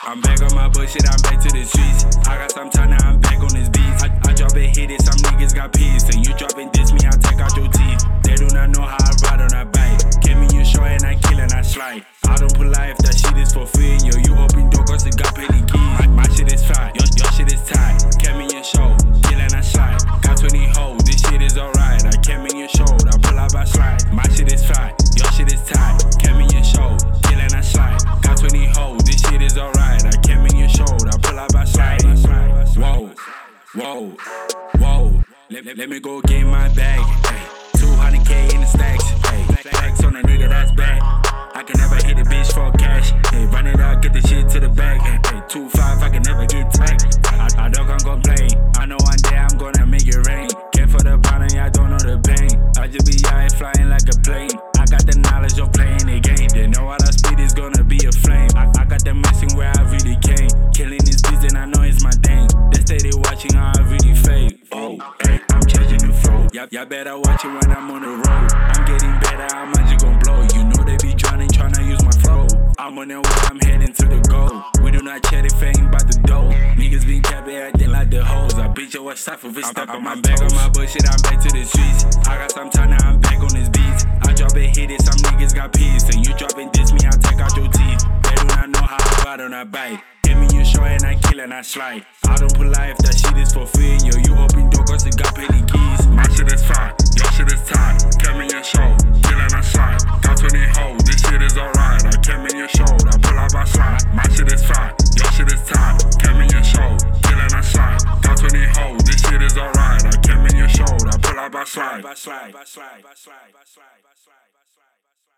I'm back on my bullshit, I'm back to the streets. I got some time, now I'm back on this beat. I drop a hit it, some niggas got pissed. And you dropping this, me, I take out your teeth. They do not know how I ride on a bike. Came in your show and I kill and I slide. I don't put life, that shit is for free. Yo, you open door cause it got penny keys. My shit is fine, your shit is tight. Came in your show, kill and I slide. Got 20 hoes, this shit is alright. I came in your show, I pull up, I slide. My shit is fine, your shit is tight. Came in your show, kill and I slide. Got 20 hoes, this shit is alright. I came in your show, I pull up, I slide. Whoa, whoa, whoa. Let me go get my bag. Ay, 200K in the stacks. Ay, flex on a nigga that's back. I can never hit a bitch for cash. Ay, run it out, get the shit to the bag. Ay, 2-5, I can never get tagged. I don't come complain. I know one day I'm gonna make it rain. Care for the pound and I don't know the pain. I just be out flying like a plane. I got the knowledge of playing the game. They know all our speed is gonna be a flame. I got them missing where I really came. Killing this beat and I know it's my thing. They steady watching how I really fade. Oh, hey, I'm changing the flow. Y'all better watch it when I'm on the road. I'm getting better, how much you gon' blow? You know they be drowning, tryna use my flow. I'm on the way, I'm heading to the goal. We do not chat if ain't by the dough. Niggas been capping, acting like the hoes. I beat your ass off if it's stuck on my back. On my bullshit, I'm back to the streets. I got some time, now I'm back on this beat. I drop a hit it, some niggas got pissed. And you dropping this, me, I take out your teeth. They do not know how I ride on a bike. Give me your show and I kill and I slide. I don't put life, that shit is for free. Yo, you open door cause it got penny keys. My shit is fine, your shit is tight. Came in your show, kill and I slide. Got 20 hoes, this shit is alright. I came in your show, I pull up, I slide. My shit is fine, your shit is tight. Came in your show, kill and I slide. Got 20 hoes, this shit is alright. I came in your show, I pull up, I slide.